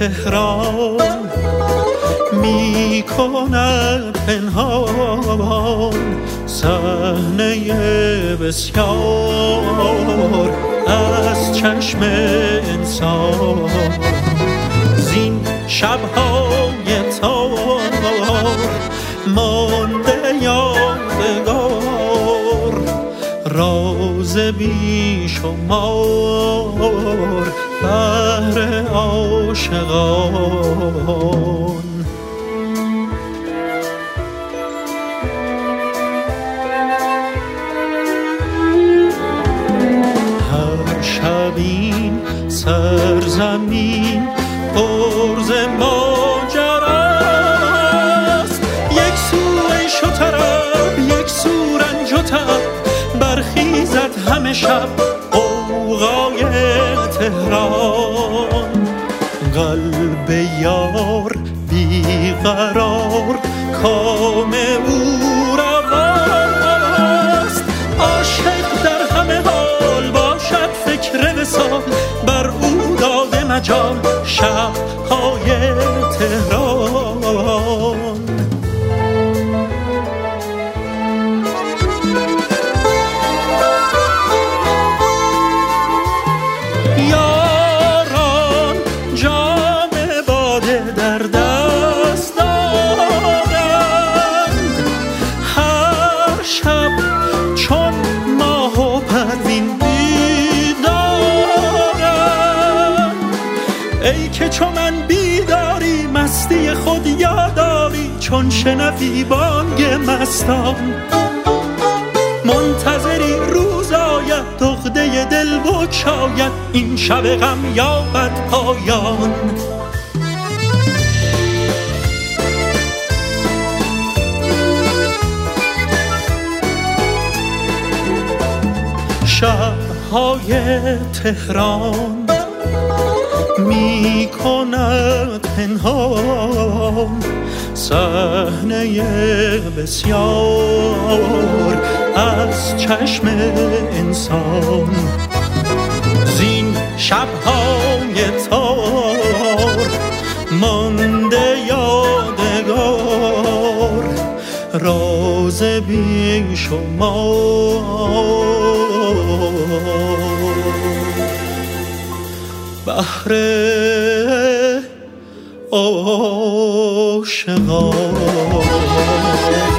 تهران می کند پنهان صحنه بسیار از چشم انسان. زین شب‌های تار مانده یادگار راز بیشمار بهر عاشقان. هر شب این سرزمین پر ز ماجراست، یک سو عیش و طرب یک سو رنج و تب، برخیزد همه شب غوغای تهران. قلب یار بیقرار کام او رواست، عاشق در همه حال باشد فکر وصال، بر او داده مجال شب‌های تهران. یاران جام باده در دست دارند، هر شب چون ماه و پروین بیدارند. ای که چو من بیداری مستی خود یاداری، چون شنوی بانگ مستان منتظری روز آید عقده دل بگشاید، این شب غم یابد پایان. شب‌های تهران می کند پنهان صحنه بسیار از چشم انسان. زین شب‌های تار مانده یادگار راز بیشمار بهر عاشقان.